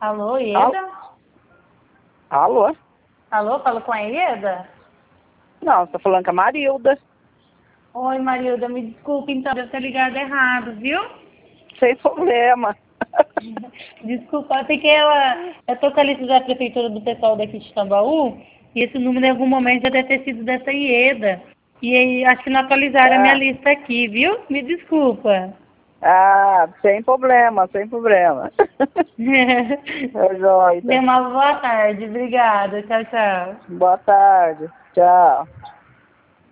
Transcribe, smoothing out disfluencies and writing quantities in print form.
Alô, Al- Ieda? Alô? Alô, falo com a Ieda? Não, você tá falando com a Marilda. Oi, Marilda, me desculpe, então, devo ter ligado errado, viu? Sem problema. Desculpa, eu sei que eu tô com a lista da prefeitura do pessoal daqui de Tambaú, e esse número em algum momento já deve ter sido dessa Ieda. E aí, acho que não atualizaram a minha Ah, lista aqui, viu? Me desculpa. sem problema, sem problema. É jóia, Dê então. uma boa tarde, obrigada, tchau, tchau. Boa tarde. Tchau.